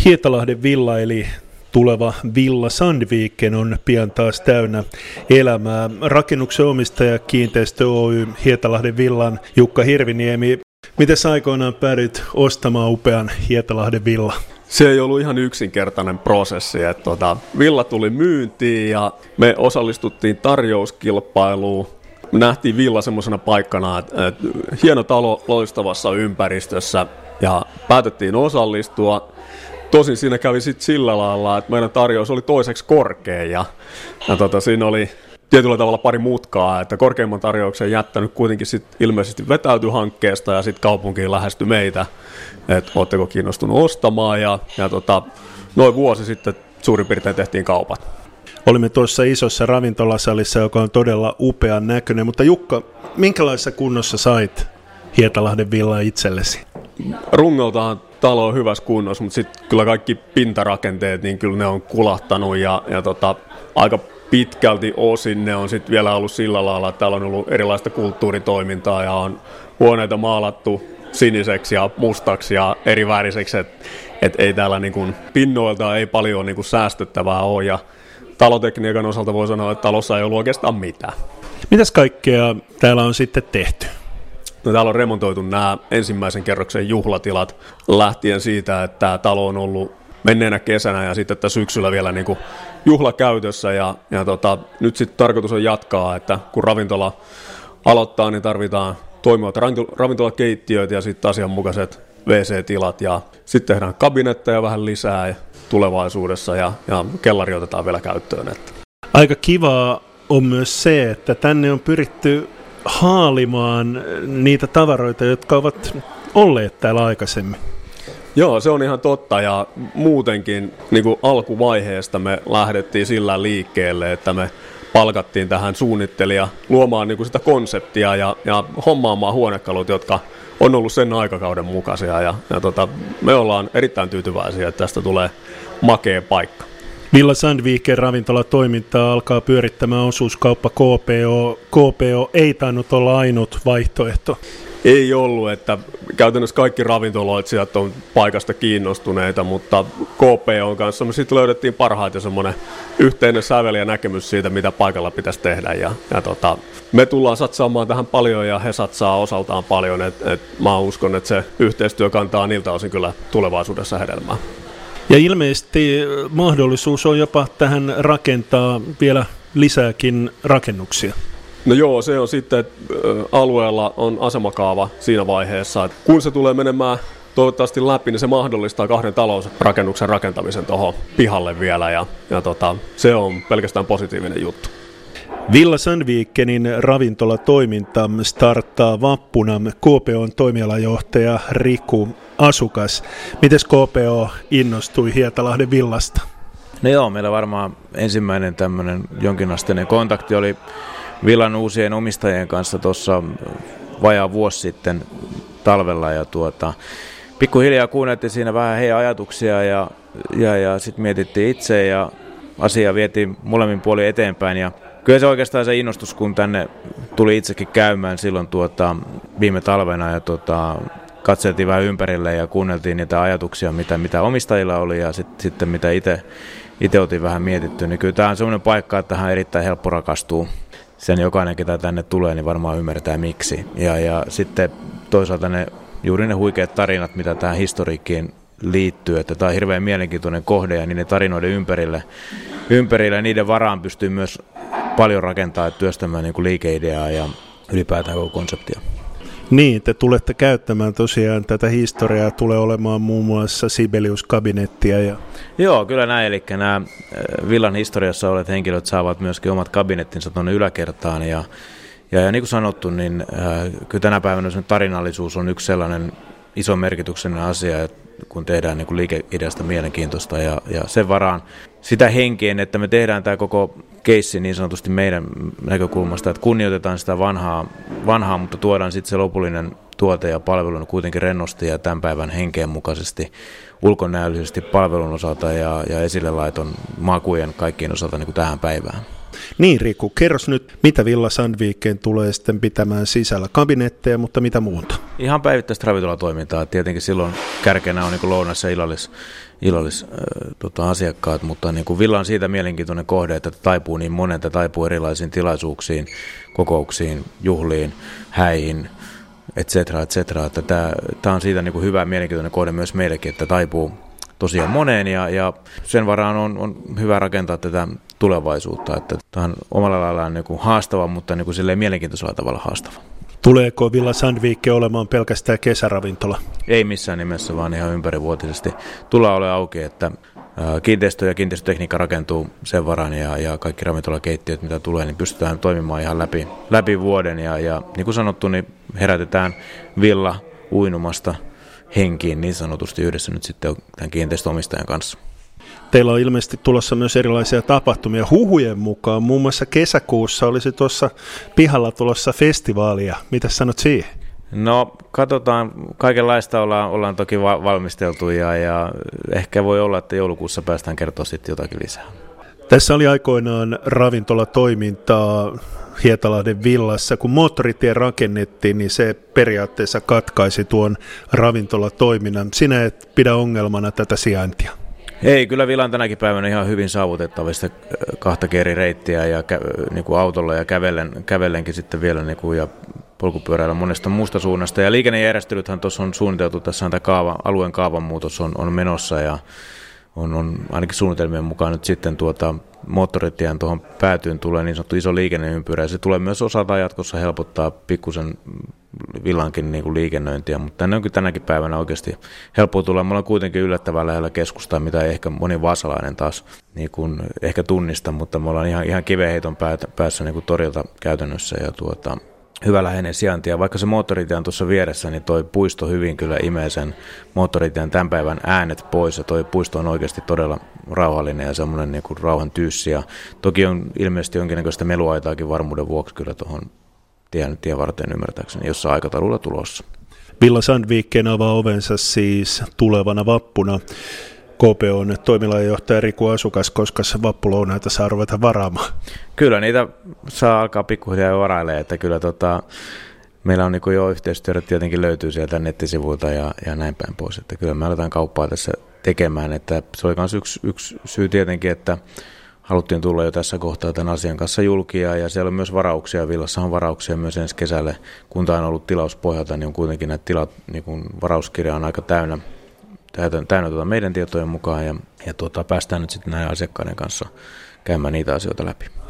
Hietalahden villa eli tuleva Villa Sandviken on pian taas täynnä elämää. Rakennuksen omistaja Kiinteistö Oy Hietalahden villan Jukka Hirviniemi. Miten aikoinaan päädyit ostamaan upean Hietalahden villa? Se ei ollut ihan yksinkertainen prosessi. Että villa tuli myyntiin ja me osallistuttiin tarjouskilpailuun. Me nähtiin villa semmoisena paikkana, että hieno talo loistavassa ympäristössä ja päätettiin osallistua. Tosin siinä kävi sitten sillä lailla, että meidän tarjous oli toiseksi korkea ja siinä oli tietyllä tavalla pari mutkaa, että korkeimman tarjouksen jättänyt kuitenkin sit ilmeisesti vetäytyi hankkeesta ja sitten kaupunkiin lähestyi meitä, että ootteko kiinnostunut ostamaan ja noin vuosi sitten suurin piirtein tehtiin kaupat. Olimme tuossa isossa ravintolasalissa, joka on todella upean näköinen, mutta Jukka, minkälaisessa kunnossa sait Hietalahden villa itsellesi? Rungoltahan talo on hyvässä kunnossa, mutta sitten kyllä kaikki pintarakenteet, niin kyllä ne on kulahtanut ja aika pitkälti osin ne on sitten vielä ollut sillä lailla, että täällä on ollut erilaista kulttuuritoimintaa ja on huoneita maalattu siniseksi ja mustaksi ja eriväriseksi, että ei täällä niin kuin pinnoilta ei paljon niin kuin säästettävää ole ja talotekniikan osalta voi sanoa, että talossa ei ollut oikeastaan mitään. Mitäs kaikkea täällä on sitten tehty? No, täällä on remontoitu nämä ensimmäisen kerroksen juhlatilat lähtien siitä, että tämä talo on ollut menneenä kesänä ja sitten että syksyllä vielä niin kuin juhlakäytössä ja nyt sitten tarkoitus on jatkaa, että kun ravintola aloittaa, niin tarvitaan toimivat ravintolakeittiöitä ja sitten asianmukaiset WC-tilat ja sitten tehdään kabinetteja vähän lisää tulevaisuudessa ja kellari otetaan vielä käyttöön. Aika kivaa on myös se, että tänne on pyritty haalimaan niitä tavaroita, jotka ovat olleet täällä aikaisemmin. Joo, se on ihan totta ja muutenkin niin kuin alkuvaiheesta me lähdettiin sillä liikkeelle, että me palkattiin tähän suunnittelija luomaan niin kuin sitä konseptia ja hommaamaan huonekalut, jotka on ollut sen aikakauden mukaisia ja me ollaan erittäin tyytyväisiä, että tästä tulee makea paikka. Villa Sandviken ravintolatoimintaa alkaa pyörittämään osuuskauppa KPO. KPO ei tainnut olla ainut vaihtoehto. Ei ollut, että käytännössä kaikki ravintoloitsijat on paikasta kiinnostuneita, mutta KPOn kanssa me sitten löydettiin parhaiten semmoinen yhteinen sävel ja näkemys siitä, mitä paikalla pitäisi tehdä. Ja me tullaan satsaamaan tähän paljon ja he satsaa osaltaan paljon. Mä uskon, että se yhteistyö kantaa niiltä osin kyllä tulevaisuudessa hedelmää. Ja ilmeisesti mahdollisuus on jopa tähän rakentaa vielä lisääkin rakennuksia. No joo, se on sitten, että alueella on asemakaava siinä vaiheessa, että kun se tulee menemään toivottavasti läpi, niin se mahdollistaa 2 talousrakennuksen rakentamisen tuohon pihalle vielä ja se on pelkästään positiivinen juttu. Villa Sandvikenin ravintolatoiminta starttaa vappuna. KPOn toimialajohtaja Riku Asukas. Mites KPO innostui Hietalahden villasta? No joo, meillä varmaan ensimmäinen tämmöinen jonkinasteinen kontakti oli villan uusien omistajien kanssa tuossa vajaa vuosi sitten talvella ja pikkuhiljaa kuunneltiin siinä vähän heidän ajatuksia ja sitten mietittiin itse ja asia vietiin molemmin puolin eteenpäin ja kyllä se oikeastaan se innostus, kun tänne tuli itsekin käymään silloin viime talvena ja katseltiin vähän ympärille ja kuunneltiin niitä ajatuksia, mitä omistajilla oli ja sitten mitä itse otin vähän mietitty, niin kyllä tämä on semmoinen paikka, että tähän on erittäin helppo rakastua. Sen jokainen, ketä tänne tulee, niin varmaan ymmärtää miksi. Ja sitten toisaalta juuri ne huikeat tarinat, mitä tähän historiikkiin liittyy, että tämä on hirveän mielenkiintoinen kohde ja niiden tarinoiden ympärillä ja niiden varaan pystyy myös paljon rakentamaan ja työstämään niin kuin liikeideaa ja ylipäätään koko konseptia. Niin, te tulette käyttämään tosiaan tätä historiaa, tulee olemaan muun muassa Sibelius-kabinettia. Joo, kyllä näin, eli nämä villan historiassa olevat henkilöt saavat myöskin omat kabinettinsa tuonne yläkertaan, ja niin kuin sanottu, niin kyllä tänä päivänä tarinallisuus on yksi sellainen iso merkityksellinen asia, kun tehdään niin kuin liikeideasta mielenkiintoista, ja sen varaan sitä henkeen, että me tehdään tämä koko keissi niin sanotusti meidän näkökulmasta, että kunnioitetaan sitä vanhaa mutta tuodaan sitten se lopullinen tuote ja palvelu kuitenkin rennosti ja tämän päivän henkeen mukaisesti ulkonäöllisesti palvelun osalta ja esille laiton makujen kaikkien osalta niin kuin tähän päivään. Niin Riku, kerros nyt, mitä Villa Sandviken tulee sitten pitämään sisällä? Kabinetteja, mutta mitä muuta? Ihan päivittäistä ravintolatoimintaa. Tietenkin silloin kärkenä on niin lounas- ja asiakkaat, mutta niin kuin Villa on siitä mielenkiintoinen kohde, että taipuu niin monen, että taipuu erilaisiin tilaisuuksiin, kokouksiin, juhliin, häihin, et cetera. Että tämä on siitä niin kuin hyvä mielenkiintoinen kohde myös meillekin, että taipuu tosiaan moneen ja sen varaan on hyvä rakentaa tätä tulevaisuutta. Että tämä on omalla laillaan niin kuin haastava, mutta niin kuin silleen mielenkiintoisella tavalla haastava. Tuleeko Villa Sandviken olemaan pelkästään kesäravintola? Ei missään nimessä, vaan ihan ympärivuotisesti. Tullaan ole auki, että kiinteistö ja kiinteistötekniikka rakentuu sen varaan ja kaikki ravintolakeittiöt, mitä tulee, niin pystytään toimimaan ihan läpi vuoden. Ja niin kuin sanottu, niin herätetään Villa uinumasta henkiin niin sanotusti yhdessä nyt sitten tämän kiinteistöomistajan kanssa. Teillä on ilmeisesti tulossa myös erilaisia tapahtumia. Huhujen mukaan muun muassa kesäkuussa olisi tuossa pihalla tulossa festivaalia. Mitä sanot siihen? No katsotaan, kaikenlaista ollaan toki valmisteltu ja ehkä voi olla, että joulukuussa päästään kertoa sitten jotakin lisää. Tässä oli aikoinaan ravintolatoimintaa Hietalahden villassa. Kun moottoritie rakennettiin, niin se periaatteessa katkaisi tuon ravintolatoiminnan. Sinä et pidä ongelmana tätä sijaintia. Ei, kyllä Villa on tänäkin päivänä ihan hyvin saavutettavista 2 eri reittiä ja niin kuin autolla ja kävellenkin sitten vielä niin kuin, ja polkupyöräillä monesta muusta suunnasta. Ja liikennejärjestelythän tuossa on suunniteltu, tässä on tämä alueen kaavanmuutos on menossa ja on ainakin suunnitelmien mukaan nyt sitten moottoritien tuohon päätyyn tulee niin sanottu iso liikenneympyrä ja se tulee myös osaltaan jatkossa helpottaa pikkusen Villankin niin kuin liikennöintiä, mutta tänne onkin tänäkin päivänä oikeasti helppo tulla. Me ollaan kuitenkin yllättävän lähellä keskustaa, mitä ei ehkä moni vaasalainen taas niin kuin ehkä tunnista, mutta me ollaan ihan kiveheiton päässä niin kuin torilta käytännössä ja hyvä läheinen sijainti. Ja vaikka se moottoritie on tuossa vieressä, niin toi puisto hyvin kyllä imee sen moottoritien tämän päivän äänet pois. Ja toi puisto on oikeasti todella rauhallinen ja semmoinen niin kuin rauhan tyyssi. Ja toki on ilmeisesti jonkinnäköistä meluaitaakin varmuuden vuoksi kyllä tuohon tien varten ymmärtääkseni jossain aikataululla tulossa. Villa Sandviken avaa ovensa siis tulevana vappuna. KPO:n toimialajohtaja Riku Asukas, koska vappulounaita saa ruveta varaamaan. Kyllä niitä saa alkaa pikkuhiljaa varailemaan, että kyllä meillä on niin jo yhteistyötä tietenkin löytyy sieltä nettisivuilta ja näin päin pois, että kyllä me aletaan kauppaa tässä tekemään, että se oli myös yksi syy tietenkin, että haluttiin tulla jo tässä kohtaa tämän asian kanssa julkia ja siellä on myös varauksia, Villassa on varauksia myös ensi kesälle, kun tämä on ollut tilauspohjalta, niin on kuitenkin näitä niin kuin varauskirja on aika täynnä meidän tietojen mukaan ja päästään nyt sitten näiden asiakkaiden kanssa käymään niitä asioita läpi.